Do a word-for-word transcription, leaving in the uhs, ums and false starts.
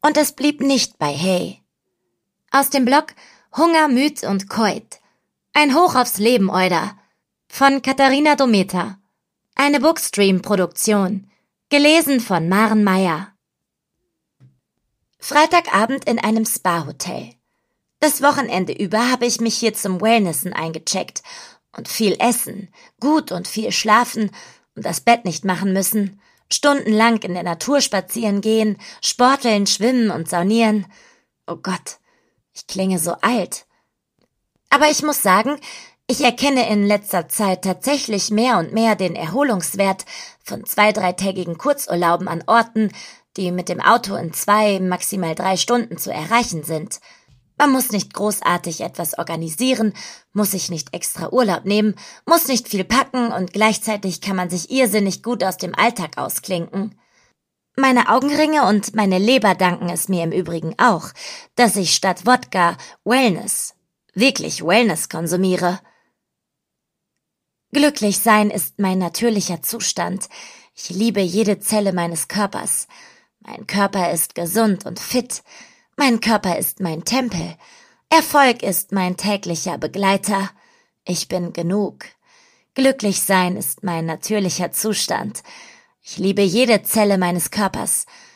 Und es blieb nicht bei Hey. Aus dem Blog Hunger, Müd und Keut. Ein Hoch aufs Leben, Euda. Von Katharina Dometer. Eine Bookstream-Produktion. Gelesen von Maren Meyer. Freitagabend in einem Spa-Hotel. Das Wochenende über habe ich mich hier zum Wellnessen eingecheckt und viel essen, gut und viel schlafen und das Bett nicht machen müssen, stundenlang in der Natur spazieren gehen, sporteln, schwimmen und saunieren. Oh Gott, ich klinge so alt. Aber ich muss sagen, ich erkenne in letzter Zeit tatsächlich mehr und mehr den Erholungswert von zwei-, dreitägigen Kurzurlauben an Orten, die mit dem Auto in zwei, maximal drei Stunden zu erreichen sind. Man muss nicht großartig etwas organisieren, muss sich nicht extra Urlaub nehmen, muss nicht viel packen und gleichzeitig kann man sich irrsinnig gut aus dem Alltag ausklinken. Meine Augenringe und meine Leber danken es mir im Übrigen auch, dass ich statt Wodka Wellness, wirklich Wellness konsumiere. Glücklich sein ist mein natürlicher Zustand. Ich liebe jede Zelle meines Körpers. Mein Körper ist gesund und fit. Mein Körper ist mein Tempel. Erfolg ist mein täglicher Begleiter. Ich bin genug. Glücklich sein ist mein natürlicher Zustand. Ich liebe jede Zelle meines Körpers.